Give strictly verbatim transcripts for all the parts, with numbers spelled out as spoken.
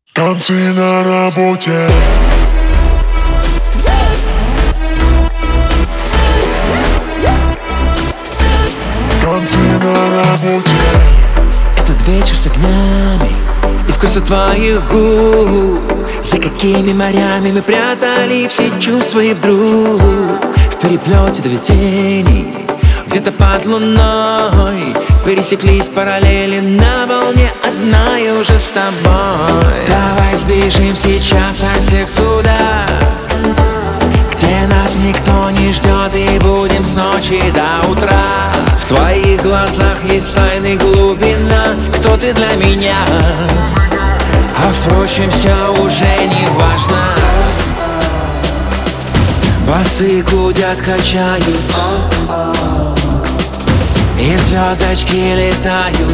Танцы на работе. Танцы на работе. Этот вечер с огнями и вкусом твоих губ. За какими морями мы прятали все чувства, и вдруг в переплете доведений где-то под луной пересеклись параллели на волне одной уже с тобой. Давай сбежим сейчас от всех туда, где нас никто не ждет, и будем с ночи до утра. В твоих глазах есть тайны, глубина, кто ты для меня. А впрочем, все уже не важно. Басы гудят, качают, и звездочки летают.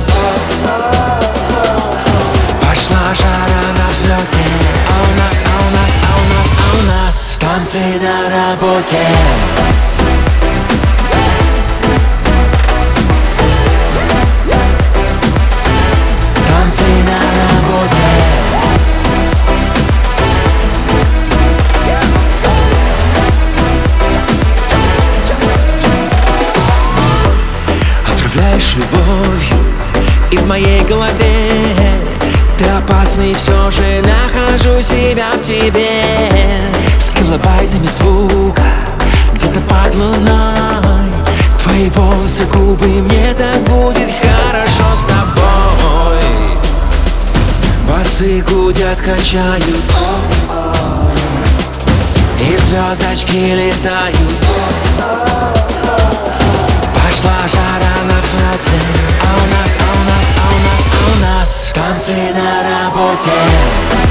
Пошла жара на взлете, а у нас, а у нас, а у нас, а у нас танцы на работе. Танцы на работе. Отравляешь любовью и в моей голове. Ты опасный, все же нахожу себя в тебе. С килобайтами звука где-то под луной. Твои волосы, губы, мне так будет хорошо с тобой. Басы гудят, качают, и звездочки летают. Пошла жара на взлете, а у нас, а у нас, а у нас, а у нас танцы на работе.